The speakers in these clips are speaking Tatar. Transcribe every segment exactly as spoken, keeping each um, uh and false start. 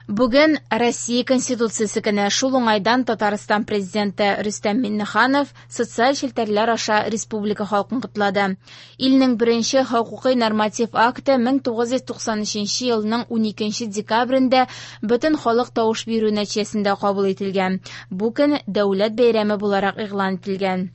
Бүген Россия Конституциясы көне шул уңайдан Татарстан президенты Рөстәм Миңнеханов социаль челтәрләр аша республика халкын котлады. Илнең беренче хокукый норматив акты мең тугыз йөз туксан өченче елның уникенче декабрендә бөтен халык тавыш бирү нәтиҗәсендә кабул ителгән. Бу көн дәүләт бәйрәме буларак игълан ителгән.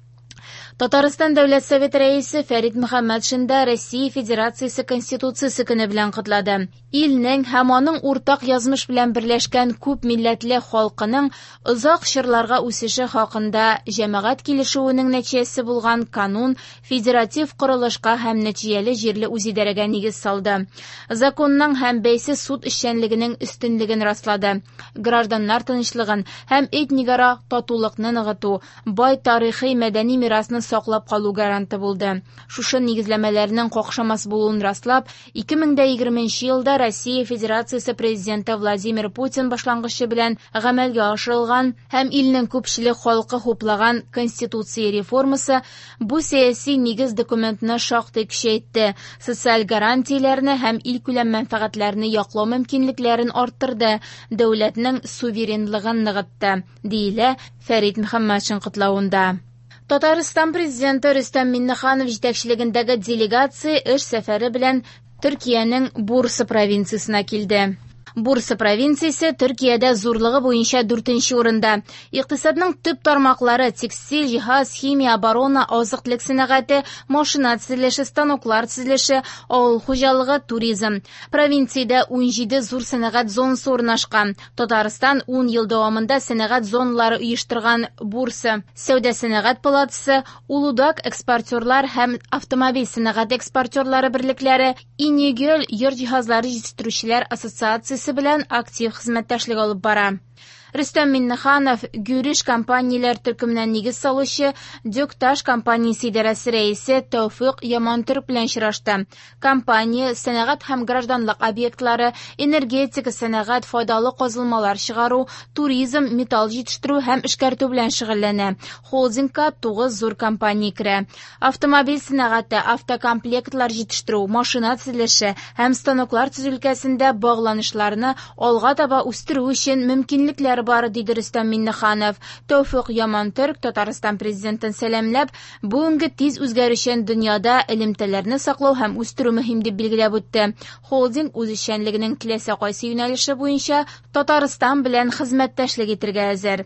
Татарстан Дәүләт Советы рәисе Фәрит Мөхәммәтшин да Россия Федерациясе Конституциясе көне белән котлады. Илнең һәм аның уртак язмыш белән берләшкән күп милләтле халкының озак чорларга үсеше хакында җәмәгать килешүенең нәтиҗәсе булган канун федератив корылышка һәм нәтиҗәле җирле үзидарәгә нигез салды. Законның һәм бәйсез суд эшчәнлегенең өстенлеген раслады. Гражданнар тынычлыгын һәм этникара татулыкны ныгыту, бай тарихи мәдәни мирасны саклап калу гаранты булды. Шушы нигезләмәләрнең какшамас булуын раслап, ике мең егерменче елда Россия Федерациясе президенты Владимир Путин башлангычы белән гамәлгә ашырылган һәм илнең күпчелек халкы хуплаган Конституция реформасы бу сәяси нигез документны шактый көчәйтте, социаль гарантияләрне һәм ил күләм мәнфәгатьләрне яклау мөмкинлекләрен арттырды, дәүләтнең суверенлыгын ныгытты, диелә Фәрит Мөхәммәтшин котлавында. Татарстан президенты Рөстәм Миңнеханов җитәкчелегендәге делегация эш сәфәре белән Төркиянең Бурса провинциясына килде. Бурса провинциясе Төркиядә зурлыгы буенча дүртенче урында. Икътисадның төп тармаклары текстиль, җиһаз, химия, оборона, азык-төлек сәнәгате, машина төзелеше, станоклар төзелеше, авыл хуҗалыгы, туризм. Провинциядә унҗиде зур сәнәгать зонасы урнашкан. Татарстан ун ел дәвамында сәнәгать зоналары оештырган Бурса сәүдә сәнәгать палатасы, Улудак экспортерлар һәм автомобиль сәнәгать экспортерлары берлекләре, Инегөл йорт җиһазлары җитештерүчеләр ассоциациясе белән актив хезмәттәшлек алып бара. Рөстәм Миңнеханов Гүриш компанияләр төркеменнән нигез салучы Дёкташ компаниясе идарәсе рәисе Тәүфыйк Ямантөрк белән очрашты. Компания сәнәгать һәм гражданлык объектлары, энергетика, сәнәгать, файдалы казылмалар чыгару, туризм, металл җитештерү һәм эшкәртү белән шөгыльләнә. Холдингка тугыз зур компания керә. Автомобиль сәнәгате, автокомплектлар җитештерү, машина төзелеше һәм станоклар төзү өлкәсендә багланышларны алга таба үстерү өчен мөмкинлекләр бары, диде Рөстәм Миңнеханов. Тәүфыйк Ямантөрк Татарстан президентын сәламләп, бүгенге тиз үзгәрүчән дөньяда элемтәләрне саклау һәм үстерү мөһим дип билгеләп үтте. Холдинг үз эшчәнлегенең киләсе кайсы юнәлеше буенча Татарстан белән хезмәттәшлек итәргә әзер.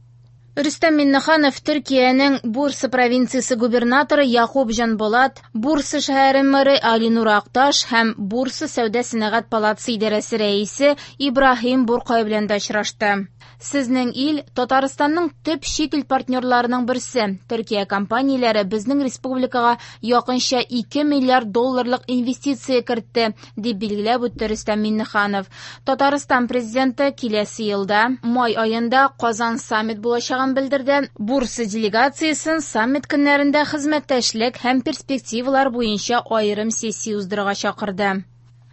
Рөстәм Миңнеханов Төркиянең Бурса провинциясе губернаторы Якуб Жанболат, Бурса шәһәре мэры Алинур Акташ һәм Бурса сәүдә сәнәгать палатасы идарәсе рәисе Ибраһим Буркай белән дә очрашты. Сезнең ил Татарстанның төп чит ил партнерларының берсе. Төркия компанияләре безнең республикага якынча ике миллиард долларлык инвестиция кертте, дип билгеләп үтте Рөстәм Миңнеханов. Татарстан президенты киләсе елда май аенда Казан саммит булачагын белдерде. Бурса делегациясын саммит көннәрендә хезмәттәшлек һәм перспективалар буенча аерым сессия уздырырга чакырды.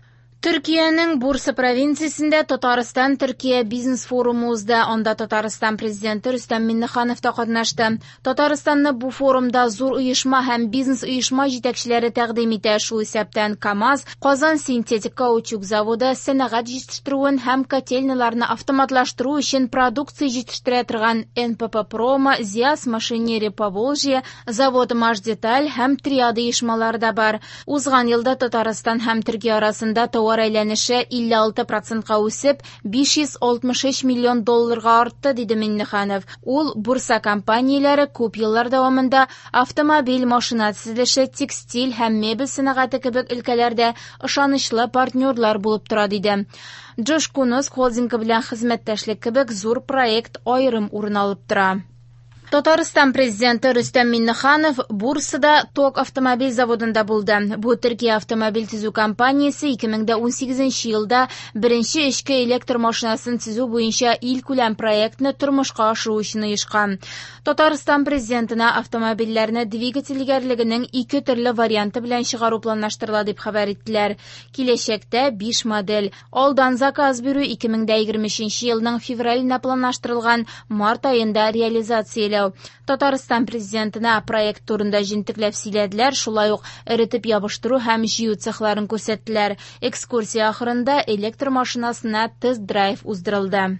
Төркиянең Бурса провинциясендә Татарстан-Төркия бизнес форумы узды. Анда Татарстан президенты Рөстәм Миңнеханов та катнашты. Татарстанны бу форумда зур оешма һәм бизнес оешма җитәкчеләре тәкъдим итә. Шул исәптән КАМАЗ, Казан синтетик каучук заводы сәнәгать җитештерүен һәм котельняларны автоматлаштыру өчен продукция җитештерә торган эн пэ пэ Промо, ЗИАС Машинерия Поволжье, завод Машдеталь һәм Триада оешмалары да бар. Узган елда Татарстан һәм Төркия арасында товар әйләнеше илле алты процентка үсеп, биш йөз алтмыш өч миллион долларга артты, диде Миңнеханов. Ул Бурса компанияләре күп еллар дәвамында автомобиль, машина төзелеше, текстиль һәм мебель сәнәгате кебек өлкәләрдә ышанычлы партнерлар булып тора, диде. Джош Кунус холдингы белән хезмәттәшлек кебек зур проект аерым урын алып тора. Татарстан президенты Рөстәм Миңнеханов Бурсада Ток автомобиль заводында булды. Бу Төркия автомобиль төзү компаниясе ике мең унсигезенче елда беренче эчке электр машинасын төзү буенча ил күләм проектны тормышка ашыру өчен оешкан. Татарстан президентына автомобильләрне двигательгәрлегенең ике төрле варианты белән чыгару планлаштырыла, дип хәбәр иттеләр. Киләчәктә биш модель алдан заказ бирү ике мең егерме өченче елның февралендә планлаштырылган, март аенда реализацияләү әзерләү. Татарстан президентына проект турында җентекләп сөйләделәр, шулай ук эретеп ябыштыру һәм җыю цехларын күрсәттеләр. Экскурсия ахырында электр машинасына тест-драйв уздырылды.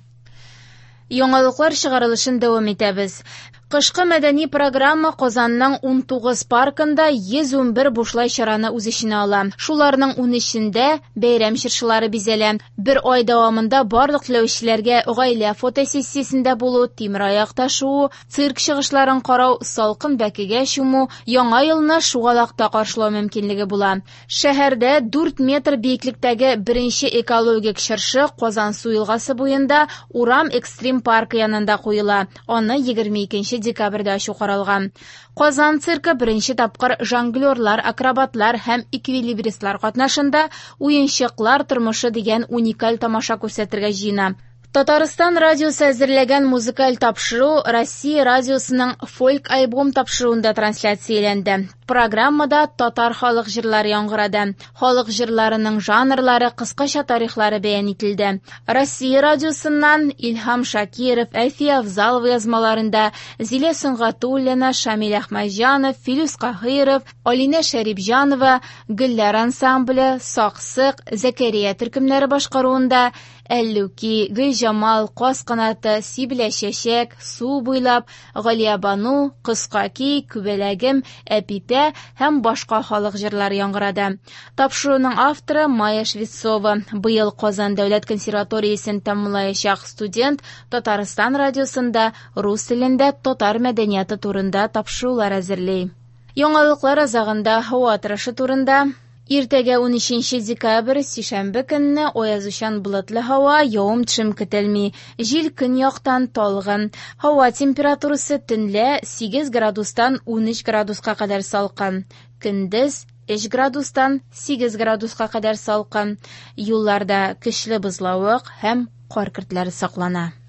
Яңалыклар чыгарылышын дәвам итәбез. Кышкы мәдәни программа Казанның ун тугыз паркында йөз ун бер бушлай чараны үз эченә ала. Шуларның ун өчендә бәйрәм чыршылары бизәлә. Бер ай дәвамында барлык теләүчеләргә гаилә фотосессиясендә булу, тимер аяк ташуы, цирк чыгышларын карау, салкын бәкегә чуму, яңа елны шугалакта каршылау мөмкинлеге була. Шәһәрдә дүрт метр биеклектәге беренче экологик чыршы Казан су елгасы буенда Урам экстрим паркы янында куела. Аны егерме икенче декабрьдә ачу каралган. Казан циркы беренче тапкыр жонглерлар, акробатлар һәм эквилибристлар катнашында уенчыклар тормышы дигән уникаль тамаша күрсәтергә җыена. Татарстан радиосы әзерләгән музыкаль тапшыру Россия радиосының фольк альбом тапшыруында трансляцияләнде. Программада татар халык җырлары яңгырады. Халык җырларының жанрлары, кыскача тарихлары бәян ителде. Россия радиосыннан Илһам Шакиров, Әлфия Авзалова язмаларында Зилә Сөнгатуллина, Шамил Әхмәтҗанов, Филүс Каһиров, Алинә Шәрипҗанова, Гөлләр ансамбле, Саксык, Зәкәрия төркемнәре башкаруында Әллүки, Гөлҗамал, Каз канаты, Сиблә чәчәк, Су буйлап, Галия Бану, Кыскаки, Күбәләгем, Әпитә һәм башка халык җырлары яңгырады. Тапшыруның авторы Майя Швецова. Быел Казан дәүләт консерваториясен тәмамлаячак студент Татарстан радиосында рус телендә татар мәдәнияты турында тапшырулар әзерли. Яңалыклар азагында һава торышы турында. Иртәгә ун өченче декабрь сишәмбе көнне аязучан болытлы һава, явым-төшем көтелми. Җил көньяктан талгын. Һава температурасы төнлә сигез градустан ун өч градуска кадәр салкын. Көндез өч градустан сигез градуска кадәр салкын. Юлларда көчле бозлавык һәм кар көртләре саклана.